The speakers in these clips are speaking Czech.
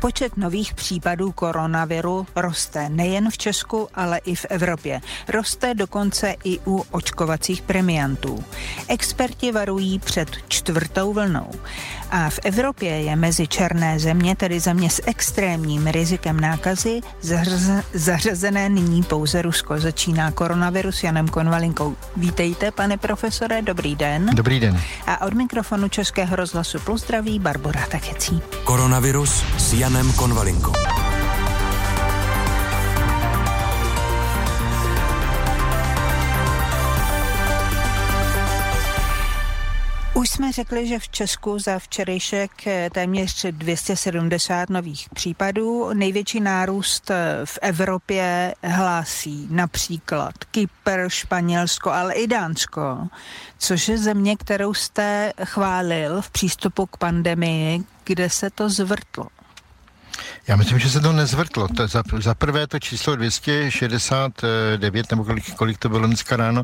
Počet nových případů koronaviru roste nejen v Česku, ale i v Evropě. Roste dokonce i u očkovacích premiantů. Experti varují před 4. vlnou. A v Evropě je mezi černé země, tedy země s extrémním rizikem nákazy, zařazené nyní pouze Rusko. Začíná koronavirus s Janem Konvalinkou. Vítejte, pane profesore, dobrý den. Dobrý den. A od mikrofonu Českého rozhlasu Plus zdraví Barbora Takecí. Koronavirus s Janem Konvalinkou. Už jsme řekli, že v Česku za včerejšek téměř 270 nových případů. Největší nárůst v Evropě hlásí například Kypr, Španělsko, ale i Dánsko, což je země, kterou jste chválil v přístupu k pandemii, kde se to zvrtlo. Já myslím, že se to nezvrtlo. Za prvé to číslo 269, nebo kolik to bylo dneska ráno,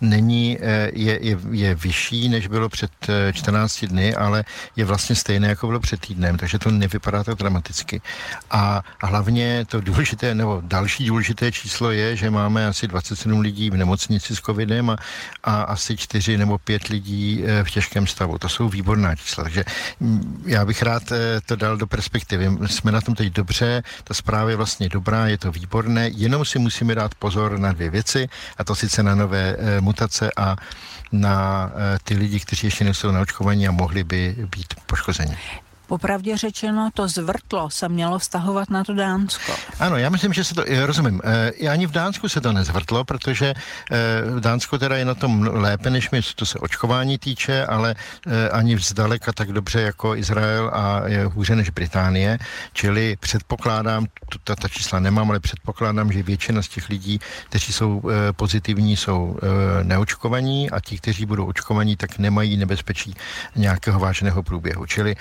je vyšší, než bylo před 14 dny, ale je vlastně stejné, jako bylo před týdnem, takže to nevypadá tak dramaticky. A hlavně to důležité, nebo další důležité číslo je, že máme asi 27 lidí v nemocnici s covidem a asi 4 nebo 5 lidí v těžkém stavu. To jsou výborná čísla, takže já bych rád to dal do perspektivy. Jsme na tom teď dobře, ta zpráva je vlastně dobrá, je to výborné, jenom si musíme dát pozor na 2 věci, a to sice na nové mutace a na ty lidi, kteří ještě nejsou naočkovaní a mohli by být poškozeni. Popravdě řečeno, to zvrtlo se mělo vztahovat na to Dánsko. Ano, já myslím, že se to, rozumím, ani v Dánsku se to nezvrtlo, protože Dánsko teda je na tom lépe, než my, co se očkování týče, ale ani zdaleka tak dobře jako Izrael a je hůře než Británie, čili předpokládám, ta čísla nemám, ale předpokládám, že většina z těch lidí, kteří jsou pozitivní, jsou neočkovaní a ti, kteří budou očkovaní, tak nemají nebezpečí nějakého vážného průběhu, čili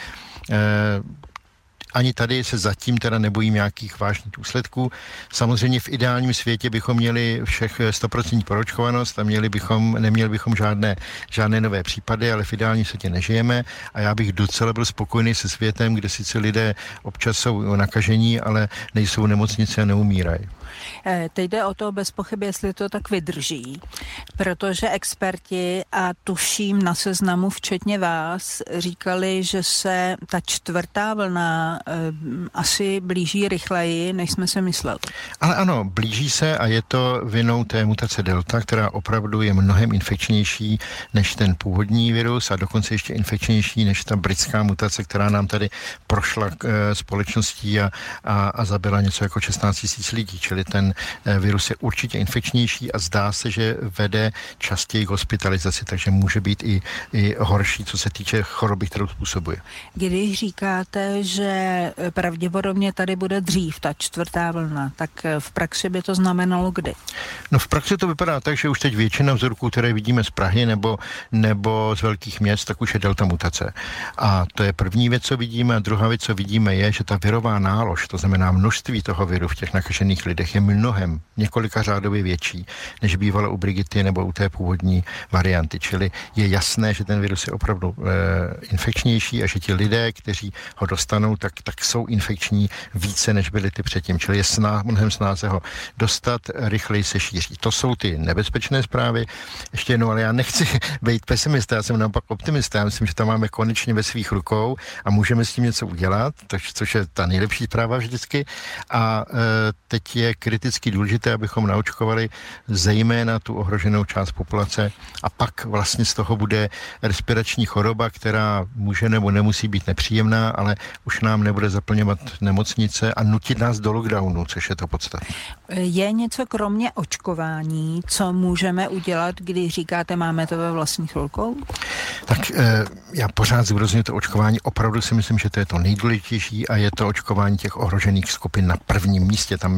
ani tady se zatím teda nebojím nějakých vážných důsledků. Samozřejmě v ideálním světě bychom měli všech 100% proočkovanost a neměli bychom žádné nové případy, ale v ideálním světě nežijeme a já bych docela byl spokojený se světem, kde sice lidé občas jsou nakažení, ale nejsou v nemocnici a neumírají. Teď jde o to bez pochyby, jestli to tak vydrží, protože experti a tuším na Seznamu, včetně vás, říkali, že se ta 4. vlna asi blíží rychleji, než jsme si mysleli. Ale ano, blíží se a je to vinou té mutace Delta, která opravdu je mnohem infekčnější než ten původní virus a dokonce ještě infekčnější než ta britská mutace, která nám tady prošla společností a zabila něco jako 16 000 lidí, čili ten virus je určitě infekčnější a zdá se, že vede častěji k hospitalizaci, takže může být i horší, co se týče choroby, kterou způsobuje. Když říkáte, že pravděpodobně tady bude dřív ta 4. vlna, tak v praxi by to znamenalo kdy? No v praxi to vypadá tak, že už teď většina vzorků, které vidíme z Prahy nebo z velkých měst, tak už je delta mutace. A to je první věc, co vidíme, a druhá věc, co vidíme, je, že ta virová nálož, to znamená množství toho viru v těch nakažených lidech, je mnohem, několika řádově větší, než bývalo u Brigitte nebo u té původní varianty. Čili je jasné, že ten virus je opravdu infekčnější a že ti lidé, kteří ho dostanou, tak jsou infekční více, než byli ty předtím. Čili je mnohem snáze ho dostat, rychleji se šíří. To jsou ty nebezpečné zprávy. Ještě jednou, ale já nechci být pesimista, já jsem naopak optimista. Já myslím, že to máme konečně ve svých rukou a můžeme s tím něco udělat, což je ta nejlepší zpráva vždycky. A teď je kriticky důležité, abychom naočkovali zejména tu ohroženou část populace a pak vlastně z toho bude respirační choroba, která může nebo nemusí být nepříjemná, ale už nám nebude zaplňovat nemocnice a nutit nás do lockdownu, což je to podstatné. Je něco kromě očkování, co můžeme udělat, když říkáte, máme to ve vlastních rukou? Tak já pořád zdůrazňuji to očkování. Opravdu si myslím, že to je to nejdůležitější a je to očkování těch ohrožených skupin na prvním místě. Tam myslím, že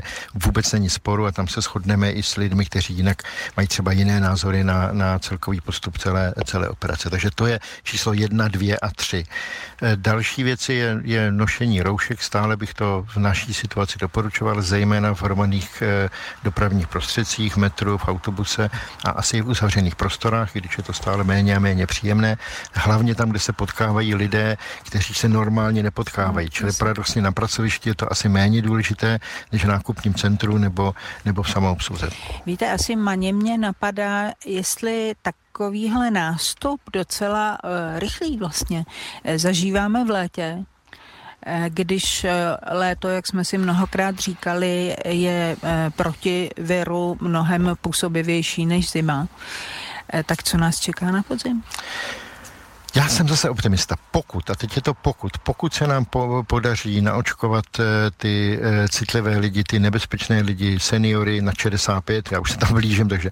vůbec není sporu a tam se shodneme i s lidmi, kteří jinak mají třeba jiné názory na celkový postup celé operace. Takže to je číslo 1, 2 a 3. Další věci je nošení roušek. Stále bych to v naší situaci doporučoval, zejména v hromadných dopravních prostředcích, v metru, v autobuse a asi i v uzavřených prostorách, když je to stále méně a méně příjemné. Hlavně tam, kde se potkávají lidé, kteří se normálně nepotkávají. Čili paradoxně na pracovišti je to asi méně důležité, než v nákupním centru nebo v samoobsluze. Víte, asi mě napadá, jestli takovýhle nástup docela rychlý vlastně zažíváme v létě, když léto, jak jsme si mnohokrát říkali, je proti viru mnohem působivější než zima. Tak co nás čeká na podzim? Já jsem zase optimista. Pokud se nám podaří naočkovat ty citlivé lidi, ty nebezpečné lidi, seniory na 65, já už se tam blížím, takže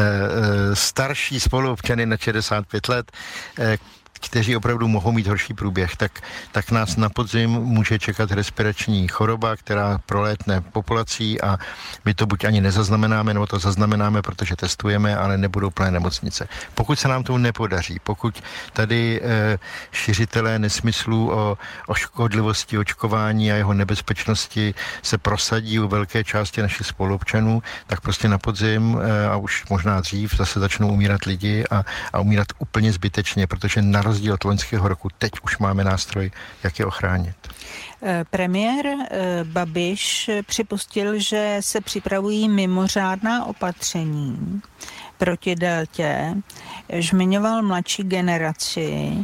starší spoluobčany na 65 let, kteří opravdu mohou mít horší průběh, tak nás na podzim může čekat respirační choroba, která prolétne populací a my to buď ani nezaznamenáme, nebo to zaznamenáme, protože testujeme, ale nebudou plné nemocnice. Pokud se nám to nepodaří, pokud tady šiřitelé nesmyslů o škodlivosti očkování a jeho nebezpečnosti se prosadí u velké části našich spoluobčanů, tak prostě na podzim a už možná dřív zase začnou umírat lidi a umírat úplně zbytečně, protože na rozdíl od loňského roku teď už máme nástroj, jak je ochránit. Premiér Babiš připustil, že se připravují mimořádná opatření proti deltě. Zmiňoval mladší generaci.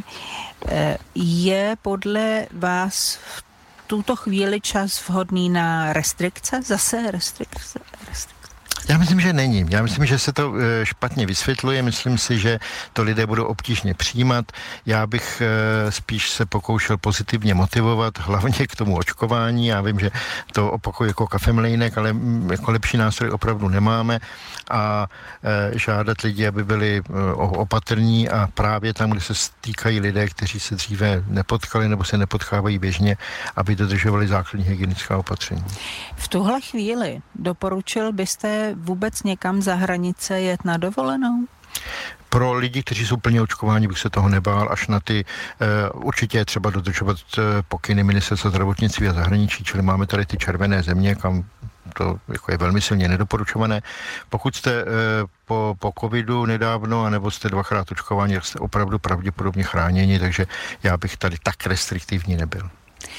Je podle vás v tuto chvíli čas vhodný na restrikce? Zase restrikce? Já myslím, že není. Já myslím, že se to špatně vysvětluje. Myslím si, že to lidé budou obtížně přijímat. Já bych spíš se pokoušel pozitivně motivovat, hlavně k tomu očkování. Já vím, že to opakuju jako kafemlejnek, ale jako lepší nástroj opravdu nemáme a žádat lidi, aby byli opatrní a právě tam, kde se stýkají lidé, kteří se dříve nepotkali nebo se nepotkávají běžně, aby dodržovali základní hygienická opatření. V tuhle chvíli doporučil byste vůbec někam za hranice jet na dovolenou? Pro lidi, kteří jsou plně očkováni, bych se toho nebál, až na ty určitě je třeba dodržovat pokyny Ministerstva zdravotnictví a zahraničí, čili máme tady ty červené země, kam to jako je velmi silně nedoporučované. Pokud jste po covidu nedávno, anebo jste 2krát očkováni, tak jste opravdu pravděpodobně chráněni, takže já bych tady tak restriktivní nebyl.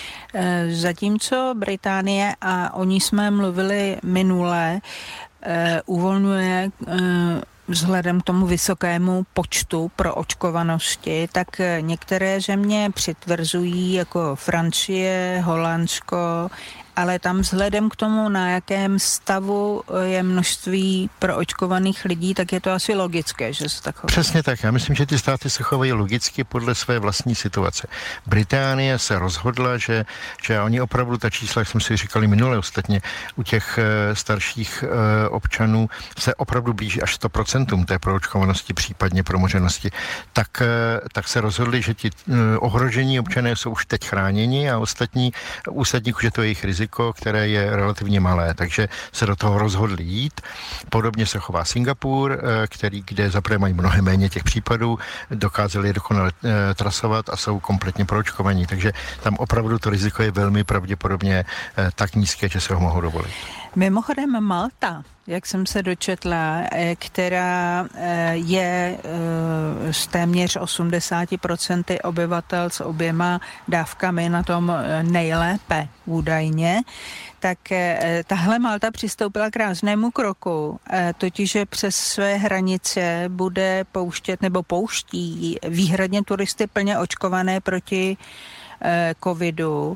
Zatímco Británie, a o ní jsme mluvili minule, uvolňuje vzhledem k tomu vysokému počtu pro očkovanosti, tak některé země přitvrzují, jako Francie, Holandsko, ale tam vzhledem k tomu, na jakém stavu je množství proočkovaných lidí, tak je to asi logické, že se tak chovají. Přesně tak. Já myslím, že ty státy se chovají logicky podle své vlastní situace. Británie se rozhodla, že oni opravdu ta čísla, jak jsme si říkali minule ostatně, u těch starších občanů se opravdu blíží až 100% té proočkovanosti, případně promořenosti. Tak se rozhodli, že ti ohrožení občané jsou už teď chráněni a ostatní už je to jejich riziko, které je relativně malé, takže se do toho rozhodli jít. Podobně se chová Singapur, kde zaprvé mají mnohem méně těch případů, dokázali je dokonale trasovat a jsou kompletně proočkovaní, takže tam opravdu to riziko je velmi pravděpodobně tak nízké, že se ho mohou dovolit. Mimochodem Malta, jak jsem se dočetla, která je z téměř 80% obyvatel s oběma dávkami na tom nejlépe údajně, tak tahle Malta přistoupila k ráznému kroku, totiž že přes své hranice bude pouštět nebo pouští výhradně turisty plně očkované proti covidu.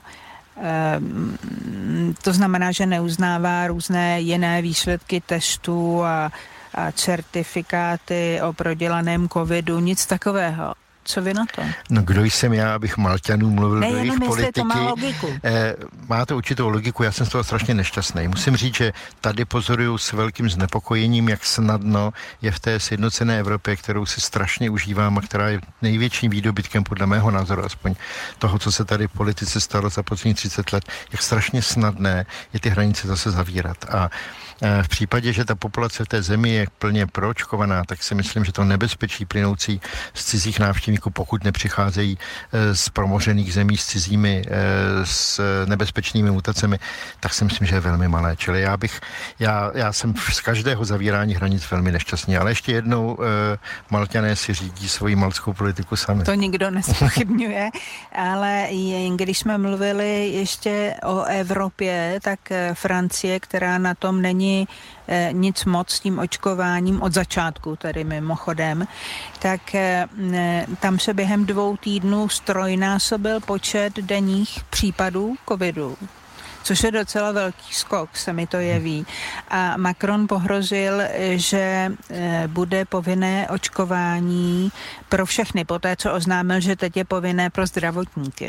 To znamená, že neuznává různé jiné výsledky testů a certifikáty o prodělaném covidu, nic takového. Co vy na to? No kdo jsem já, abych Malťanů mluvil do jejich politiky. To má logiku. Má to určitou logiku, já jsem z toho strašně nešťastný. Musím říct, že tady pozoruju s velkým znepokojením, jak snadno je v té sjednocené Evropě, kterou si strašně užívám a která je největším výdobytkem podle mého názoru, aspoň toho, co se tady v politice stalo za posledních 30 let, jak strašně snadné je ty hranice zase zavírat. A v případě, že ta populace v té zemi je plně proočkovaná, tak si myslím, že to nebezpečí plynoucí z cizích návštěvníků, pokud nepřicházejí z promořených zemí s cizími, s nebezpečnými mutacemi, tak si myslím, že je velmi malé. Čili já jsem z každého zavírání hranic velmi nešťastný. Ale ještě jednou Malťané si řídí svoji maltskou politiku sami. To nikdo nezpochybňuje, ale když jsme mluvili ještě o Evropě, tak Francie, která na tom není nic moc s tím očkováním od začátku, tedy mimochodem, tak tam se během 2 týdnů strojnásobil počet denních případů covidu, což je docela velký skok, se mi to jeví. A Macron pohrozil, že bude povinné očkování pro všechny, poté co oznámil, že teď je povinné pro zdravotníky.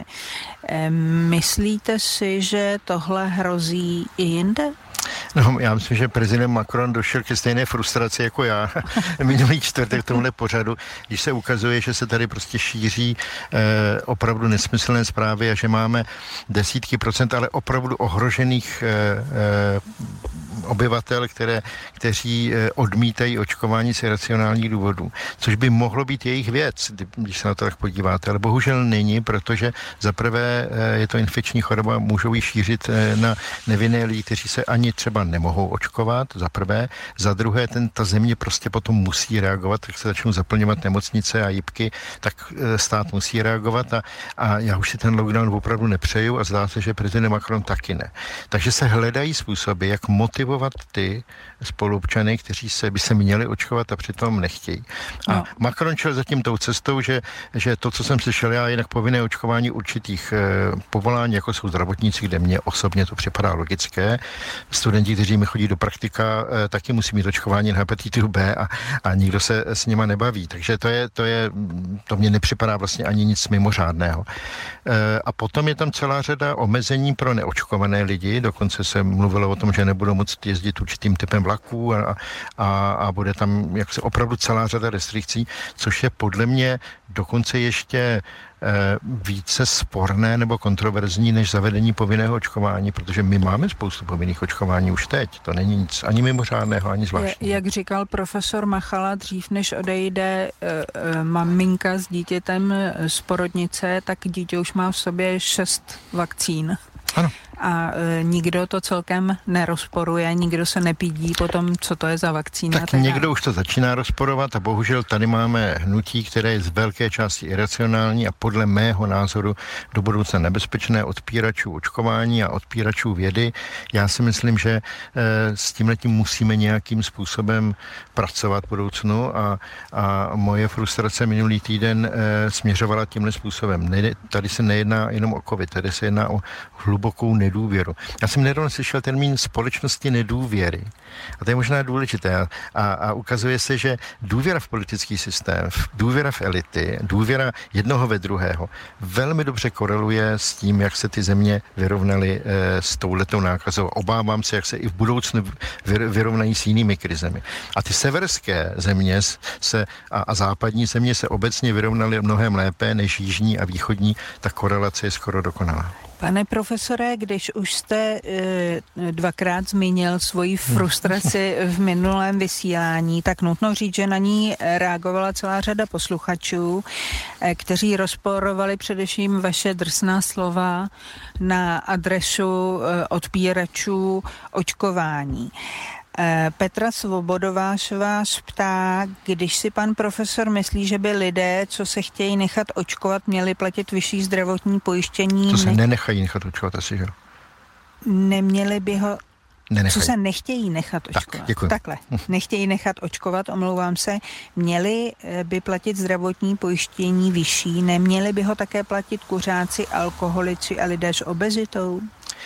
Myslíte si, že tohle hrozí i jinde? No, já myslím, že prezident Macron došel ke stejné frustraci jako já minulý čtvrtek v tomhle pořadu, když se ukazuje, že se tady prostě šíří opravdu nesmyslné zprávy a že máme desítky procent, ale opravdu ohrožených obyvatel, kteří odmítají očkování z racionálních důvodů, což by mohlo být jejich věc, když se na to tak podíváte, ale bohužel není, protože zaprvé je to infekční choroba, můžou ji šířit na nevinné lidi, kteří se ani třeba nemohou očkovat, za prvé, za druhé, ta země prostě potom musí reagovat, tak se začnou zaplňovat nemocnice a jipky, tak stát musí reagovat a já už si ten lockdown opravdu nepřeju a zdá se, že prezident Macron taky ne. Takže se hledají způsoby, jak motivovat ty spoluobčany, kteří by se měli očkovat a přitom nechtějí. A Macron šel zatím tou cestou, že to, co jsem slyšel já, jinak povinné očkování určitých povolání, jako jsou zdravotníci, kde mně osobně to připadá logické. Studenti, kteří mi chodí do praktika, taky musí mít očkování na hepatitidu B a nikdo se s nima nebaví. Takže to mně nepřipadá vlastně ani nic mimořádného. A potom je tam celá řada omezení pro neočkované lidi, dokonce se mluvilo o tom, že nebudou moct jezdit určitým typem vlaků a bude tam jaksi opravdu celá řada restrikcí, což je podle mě dokonce ještě více sporné nebo kontroverzní než zavedení povinného očkování, protože my máme spoustu povinných očkování už teď. To není nic ani mimořádného, ani zvláštního. Jak říkal profesor Machala, dřív než odejde maminka s dítětem z porodnice, tak dítě už má v sobě 6 vakcín. Ano. A nikdo to celkem nerozporuje, nikdo se nepídí potom, co to je za vakcína. Tak někdo už to začíná rozporovat a bohužel tady máme hnutí, které je z velké části iracionální a podle mého názoru do budoucna nebezpečné, odpíračů očkování a odpíračů vědy. Já si myslím, že s tímhletím musíme nějakým způsobem pracovat v budoucnu a moje frustrace minulý týden směřovala tímhle způsobem. Tady se nejedná jenom o covid, tady se jedná o hlubokou nedůvěru. Já jsem nedávno slyšel termín společnosti nedůvěry. A to je možná důležité. A ukazuje se, že důvěra v politický systém, důvěra v elity, důvěra jednoho ve druhého velmi dobře koreluje s tím, jak se ty země vyrovnaly s touhletou nákazou. Obávám se, jak se i v budoucnu vyrovnají s jinými krizemi. A ty severské země a západní země se obecně vyrovnaly mnohem lépe než jižní a východní. Ta korelace je skoro dokonalá. Pane profesore, když už jste dvakrát zmínil svoji frustraci v minulém vysílání, tak nutno říct, že na ní reagovala celá řada posluchačů, kteří rozporovali především vaše drsná slova na adresu odpíračů očkování. Petra Svobodová se vás ptá, když si pan profesor myslí, že by lidé, co se chtějí nechat očkovat, měli platit vyšší zdravotní pojištění. Co se nenechají nechat očkovat asi, že? Neměli by ho... Nenechají. Co se nechtějí nechat očkovat. Tak, takhle. Nechtějí nechat očkovat, omlouvám se. Měli by platit zdravotní pojištění vyšší, neměli by ho také platit kuřáci, alkoholici a lidé s obezitou?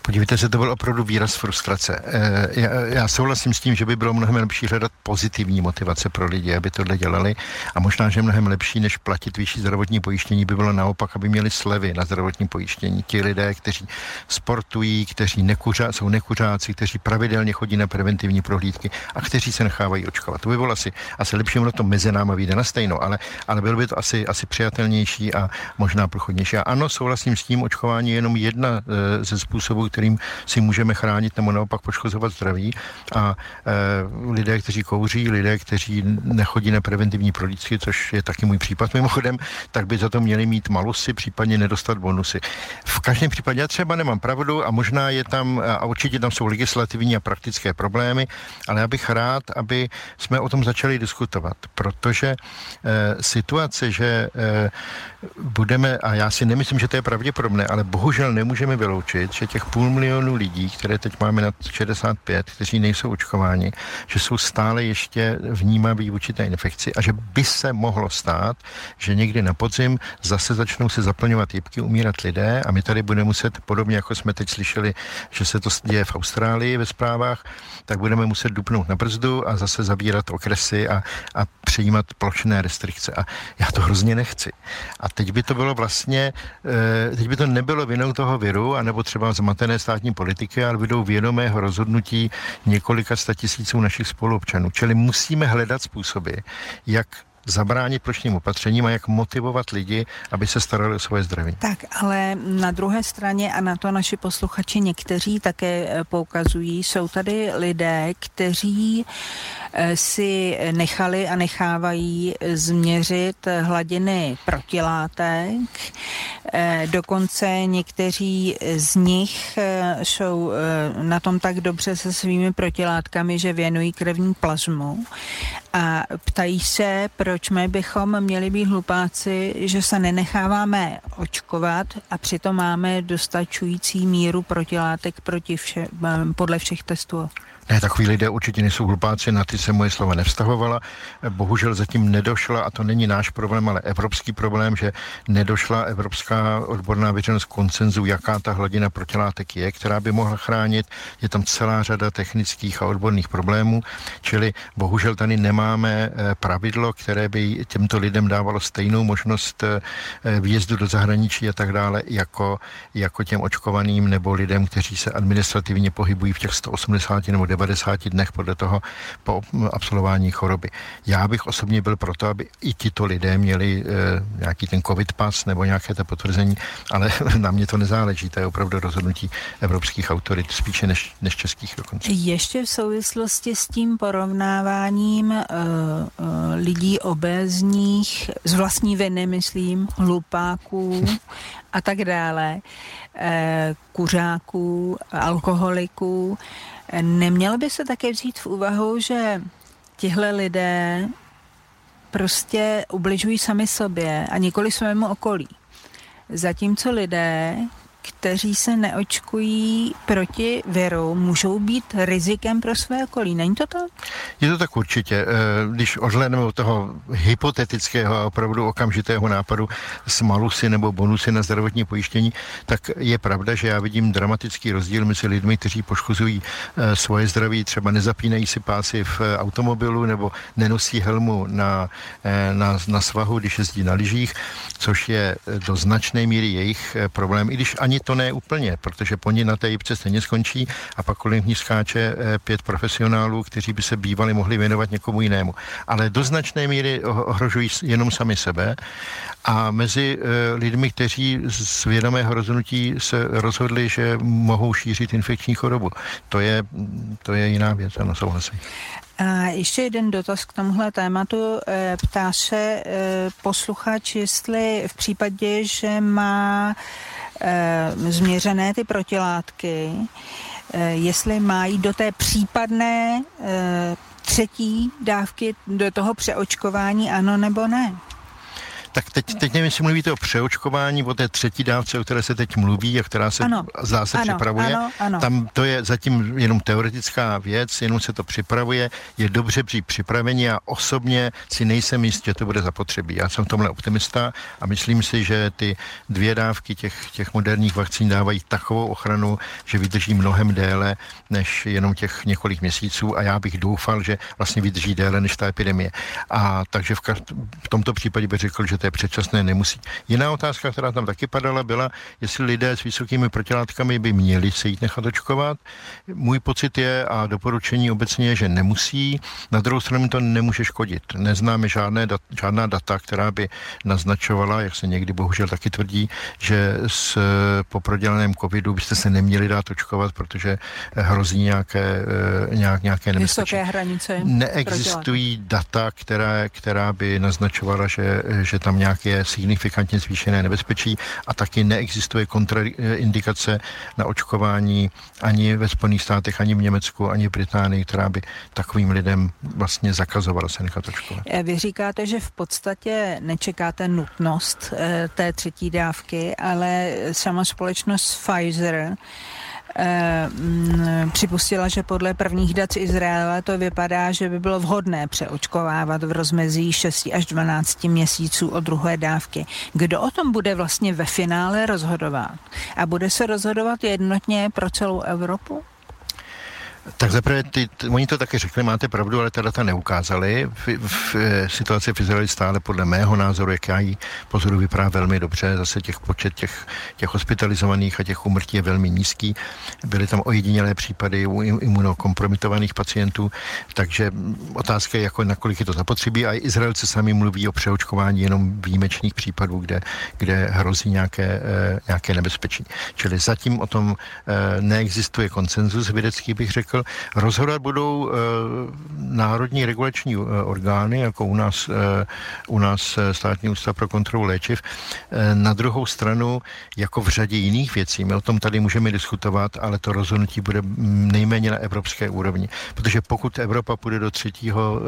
Podívejte se, to byl opravdu výraz frustrace. Já souhlasím s tím, že by bylo mnohem lepší hledat pozitivní motivace pro lidi, aby tohle dělali, a možná, že mnohem lepší, než platit vyšší zdravotní pojištění, by bylo naopak, aby měli slevy na zdravotní pojištění. Ti lidé, kteří sportují, kteří jsou nekuřáci, kteří pravidelně chodí na preventivní prohlídky a kteří se nechávají očkovat. To by bylo asi lepší, ono to mezi náma vyjde na stejno, ale bylo by to asi přijatelnější a možná průchodnější. A ano, souhlasím s tím, očkování je jenom jedna ze způsobů, kterým si můžeme chránit nebo naopak poškozovat zdraví, a lidé, kteří kouří, lidé, kteří nechodí na preventivní prohlídky, což je taky můj případ mimochodem, tak by za to měli mít malusy, případně nedostat bonusy. V každém případě já třeba nemám pravdu a možná je tam, a určitě tam jsou legislativní a praktické problémy, ale já bych rád, aby jsme o tom začali diskutovat, protože situace, že budeme, a já si nemyslím, že to je pravděpodobné, ale bohužel nemůžeme vyloučit, že těch 500 000 lidí, které teď máme nad 65, kteří nejsou očkováni, že jsou stále ještě vnímaví vůči té infekci a že by se mohlo stát, že někdy na podzim zase začnou se zaplňovat jipky, umírat lidé a my tady budeme muset, podobně jako jsme teď slyšeli, že se to děje v Austrálii ve zprávách, tak budeme muset dupnout na brzdu a zase zabírat okresy a přijímat plošné restrikce. A já to hrozně nechci. A teď by to bylo vlastně, teď by to nebylo vinou toho viru, anebo třeba zmatené státní politiky, ale vinou vědomého rozhodnutí několika statisíců našich spoluobčanů. Čili musíme hledat způsoby, jak zabránit plošným opatřením a jak motivovat lidi, aby se starali o svoje zdraví. Tak, ale na druhé straně, a na to naši posluchači někteří také poukazují, jsou tady lidé, kteří si nechali a nechávají změřit hladiny protilátek. Dokonce někteří z nich jsou na tom tak dobře se svými protilátkami, že věnují krevní plazmu a ptají se, proč my bychom měli být hlupáci, že se nenecháváme očkovat a přitom máme dostačující míru protilátek podle všech testů. Ne, takový lidé určitě nejsou hlupáci, na ty se moje slova nevztahovala. Bohužel zatím nedošla, a to není náš problém, ale evropský problém, že nedošla evropská odborná veřejnost konsenzu, jaká ta hladina protilátek je, která by mohla chránit. Je tam celá řada technických a odborných problémů, čili bohužel tady nemáme pravidlo, které by těmto lidem dávalo stejnou možnost výjezdu do zahraničí a tak dále, jako těm očkovaným nebo lidem, kteří se administrativně pohybují v těch 180 nebo 90 dnech podle toho po absolvování choroby. Já bych osobně byl proto, aby i tito lidé měli nějaký ten covid pas nebo nějaké to potvrzení, ale na mě to nezáleží, to je opravdu rozhodnutí evropských autorit, spíše než českých dokonce. Ještě v souvislosti s tím porovnáváním lidí obézních, z vlastní viny, myslím, hlupáků a tak dále, kuřáků, alkoholiků, nemělo by se také vzít v úvahu, že tihle lidé prostě ubližují sami sobě a nikoli svému okolí. Zatímco lidé, kteří se neočkují proti viru, můžou být rizikem pro své okolí. Není to tak? Je to tak určitě. Když odhlédneme od toho hypotetického a opravdu okamžitého nápadu s malusy nebo bonusy na zdravotní pojištění, tak je pravda, že já vidím dramatický rozdíl mezi lidmi, kteří poškozují svoje zdraví, třeba nezapínají si pásy v automobilu nebo nenosí helmu na svahu, když jezdí na lyžích, což je do značné míry jejich problém, i když ani to ne úplně, protože po ní na té jipce stejně skončí a pak kolem ní skáče 5 profesionálů, kteří by se bývali mohli věnovat někomu jinému. Ale do značné míry ohrožují jenom sami sebe a mezi lidmi, kteří z vědomého rozhodnutí se rozhodli, že mohou šířit infekční chorobu. To je jiná věc, ano, souhlasím. A ještě jeden dotaz k tomuhle tématu. Ptá se posluchač, jestli v případě, že má změřené ty protilátky, jestli mají do té případné třetí dávky do toho přeočkování ano nebo ne? Tak teď nevím, jestli mluvíte o přeočkování, o té třetí dávce, o které se teď mluví a která se zdá se připravuje. Ano. Tam to je zatím jenom teoretická věc, jenom se to připravuje. Je dobře při připravení. Já osobně si nejsem jist, že to bude zapotřebí. Já jsem v tomhle optimista a myslím si, že ty 2 dávky těch moderních vakcín dávají takovou ochranu, že vydrží mnohem déle než jenom těch několik měsíců a já bych doufal, že vlastně vydrží déle než ta epidemie. A takže v tomto případě bych řekl, že to je předčasné, nemusí. Jiná otázka, která tam taky padala, byla, jestli lidé s vysokými protilátkami by měli se jít nechat očkovat. Můj pocit je a doporučení obecně je, že nemusí. Na druhou stranu to nemůže škodit. Neznáme žádná data, která by naznačovala, jak se někdy bohužel taky tvrdí, že po prodělaném covidu byste se neměli dát očkovat, protože hrozí nějaké nebezpečí. Vysoké hranice. Neexistují data, která by naznačovala, že tam nějaké signifikantně zvýšené nebezpečí a taky neexistuje kontraindikace na očkování ani ve Spojených státech, ani v Německu, ani v Británii, která by takovým lidem vlastně zakazovala se nechat očkovat. Vy říkáte, že v podstatě nečekáte nutnost té třetí dávky, ale sama společnost Pfizer připustila, že podle prvních dat z Izraele to vypadá, že by bylo vhodné přeočkovávat v rozmezí 6 až 12 měsíců od druhé dávky. Kdo o tom bude vlastně ve finále rozhodovat? A bude se rozhodovat jednotně pro celou Evropu? Tak zaprvé, oni to taky řekli, máte pravdu, ale ta data neukázali. Situace v Izraeli stále podle mého názoru, jak já ji pozoru, vypadá velmi dobře. Zase počet těch hospitalizovaných a těch úmrtí je velmi nízký. Byly tam ojedinělé případy u imunokompromitovaných pacientů, takže otázka je, jako nakolik je to zapotřebí. A Izraelci sami mluví o přeočkování jenom výjimečných případů, kde hrozí nějaké nebezpečí. Čili zatím o tom neexistuje konsenzus vědecký, bych řekl. Rozhodovat budou národní regulační orgány, jako u nás Státní ústav pro kontrolu léčiv. Na druhou stranu, jako v řadě jiných věcí, my o tom tady můžeme diskutovat, ale to rozhodnutí bude nejméně na evropské úrovni. Protože pokud Evropa půjde do třetího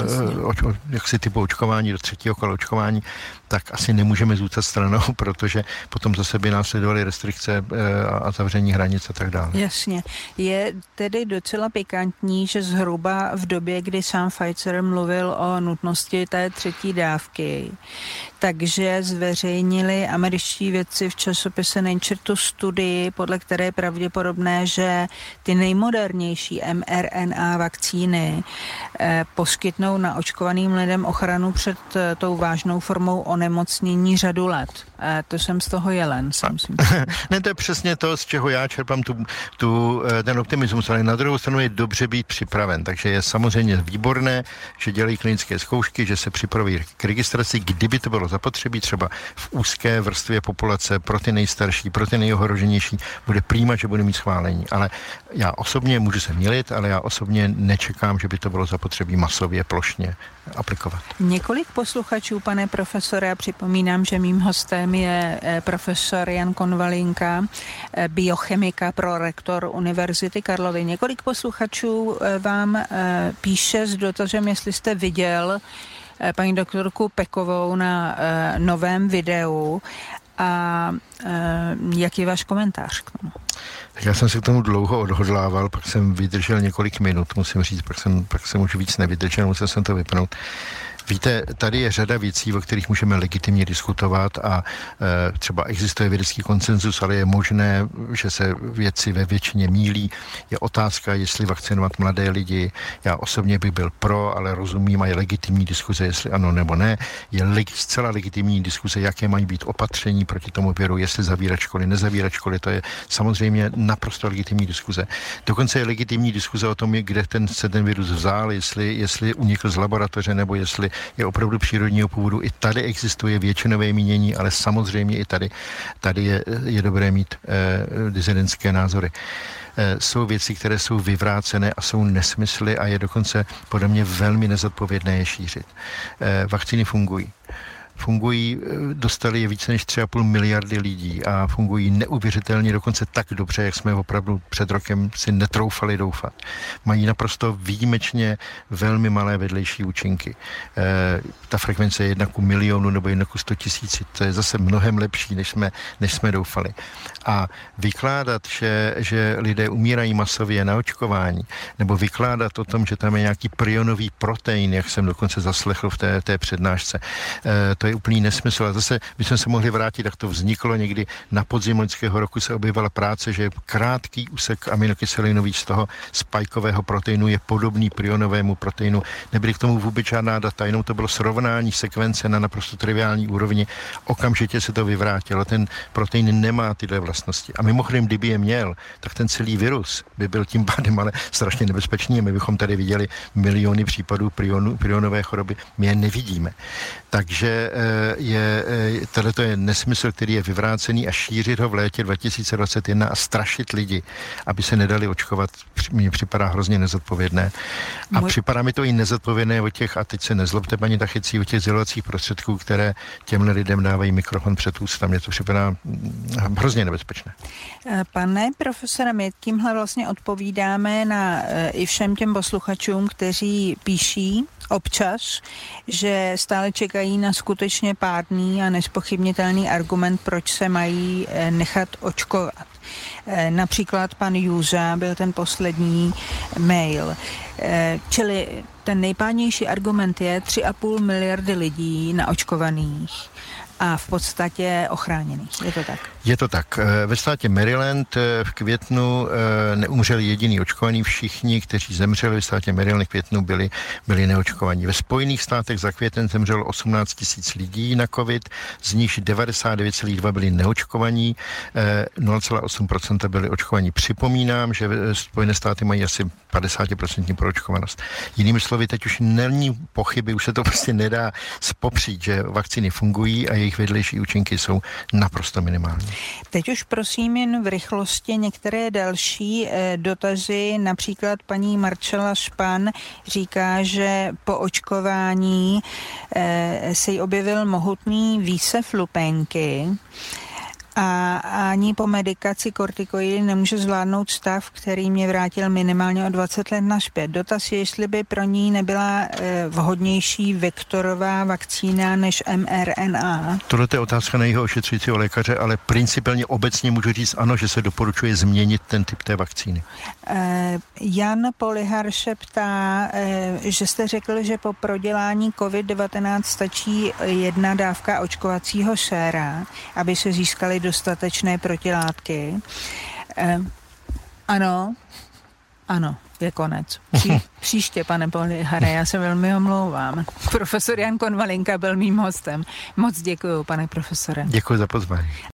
typu očkování, do třetího kola očkování, tak asi nemůžeme zůstat stranou, protože potom zase by následovaly restrikce a zavření hranic a tak dále. Jasně. Je tedy docela pikantní, že zhruba v době, kdy sám Pfizer mluvil o nutnosti té třetí dávky, takže zveřejnili američtí vědci v časopise Nature tu studii, podle které je pravděpodobné, že ty nejmodernější mRNA vakcíny poskytnou naočkovaným lidem ochranu před tou vážnou formou onemocnění řadu let. To jsem z toho jelen. Ne, to je přesně to, z čeho já čerpám ten optimismus, ale na druhou stranu je dobře být připraven, takže je samozřejmě výborné, že dělají klinické zkoušky, že se připraví k registraci, kdyby to bylo zapotřebí, třeba v úzké vrstvě populace, pro ty nejstarší, pro ty nejohroženější, bude prýma, že bude mít schválení. Ale já osobně, můžu se mýlit, ale já osobně nečekám, že by to bylo zapotřebí masově, plošně aplikovat. Několik posluchačů, pane profesore, a připomínám, že mým hostem je profesor Jan Konvalinka, biochemika, prorektor Univerzity Karlovy. Několik posluchačů vám píše s dotazem, jestli jste viděl paní doktorku Pekovou na novém videu a jaký je váš komentář k tomu? Já jsem se k tomu dlouho odhodlával, pak jsem vydržel několik minut, musím říct, pak jsem už víc nevydržel, musel jsem to vypnout. Víte, tady je řada věcí, o kterých můžeme legitimně diskutovat a třeba existuje vědecký konsenzus, ale je možné, že se věci ve většině mýlí. Je otázka, jestli vakcinovat mladé lidi. Já osobně bych byl pro, ale rozumím, a je legitimní diskuze, jestli ano nebo ne. Je zcela legitimní diskuze, jaké mají být opatření proti tomu viru, jestli zavírat školy, nezavírat školy. To je samozřejmě naprosto legitimní diskuze. Dokonce je legitimní diskuze o tom, kde se ten virus vzal, jestli unikl z laboratoře, nebo jestli je opravdu přírodního původu. I tady existuje většinové mínění, ale samozřejmě i tady je dobré mít disidentské názory. Jsou věci, které jsou vyvrácené a jsou nesmysly a je dokonce podle mě velmi nezodpovědné je šířit. Vakcíny fungují. fungují, dostali je více než 3,5 miliardy lidí a fungují neuvěřitelně, dokonce tak dobře, jak jsme opravdu před rokem si netroufali doufat. Mají naprosto výjimečně velmi malé vedlejší účinky. Ta frekvence je 1:1 nebo 1:100 000, to je zase mnohem lepší, než jsme doufali. A vykládat, že lidé umírají masově na očkování, nebo vykládat o tom, že tam je nějaký prionový protein, jak jsem dokonce zaslechl v té přednášce, to je úplný nesmysl. A zase bychom se mohli vrátit, jak to vzniklo někdy na podzim loňského roku, se objevila práce, že krátký úsek aminokyselinový z toho spajkového proteinu je podobný prionovému proteinu. Nebyly k tomu vůbec žádná data, jenom to bylo srovnání sekvence na naprosto triviální úrovni. Okamžitě se to vyvrátilo. Ten protein nemá tyhle vlastnosti. A mimochodem, kdyby je měl, tak ten celý virus by byl tím pádem ale strašně nebezpečný. My bychom tady viděli miliony případů prionové choroby. My je nevidíme. Takže tohleto je nesmysl, který je vyvrácený, a šířit ho v létě 2021 a strašit lidi, aby se nedali očkovat, mně připadá hrozně nezodpovědné. A připadá mi to i nezodpovědné o těch, a teď se nezlobte, paní Tachicí, o těch sdělovacích prostředků, které těmhle lidem dávají mikrofon před ústa. Mně to připadá hrozně nebezpečné. Pane profesore, my tímhle vlastně odpovídáme na i všem těm posluchačům, kteří píší občas, že stále čekají na skutečně pádný a nezpochybnitelný argument, proč se mají nechat očkovat. Například pan Jůza byl ten poslední mail. Čili ten nejpádnější argument je 3,5 miliardy lidí naočkovaných a v podstatě ochráněných. Je to tak? Je to tak. Ve státě Maryland v květnu neumřeli jediný očkovaní, všichni, kteří zemřeli v státě Maryland v květnu, byli neočkovaní. Ve Spojených státech za květen zemřelo 18 000 lidí na covid, z nich 99,2 byli neočkovaní, 0,8% byli očkovaní. Připomínám, že Spojené státy mají asi 50% proočkovanost. Jinými slovy, teď už není pochyby, už se to prostě nedá spopřít, že vakcíny fungují a jejich vedlejší účinky jsou naprosto minimální. Teď už prosím jen v rychlosti některé další dotazy. Například paní Marcela Špan říká, že po očkování se jí objevil mohutný výsev lupenky a ani po medikaci kortikoidy nemůže zvládnout stav, který mě vrátil minimálně o 20 let nazpět. Dotaz je, jestli by pro ní nebyla vhodnější vektorová vakcína než mRNA. Tohle je otázka na jeho ošetřujícího lékaře, ale principiálně obecně můžu říct ano, že se doporučuje změnit ten typ té vakcíny. Jan Polihar se ptá, že jste řekl, že po prodělání COVID-19 stačí 1 dávka očkovacího séra, aby se získaly dostatečné protilátky. Ano, je konec. Příště, pane Polihare, já se velmi omlouvám. Profesor Jan Konvalinka byl mým hostem. Moc děkuju, pane profesore. Děkuji za pozvání.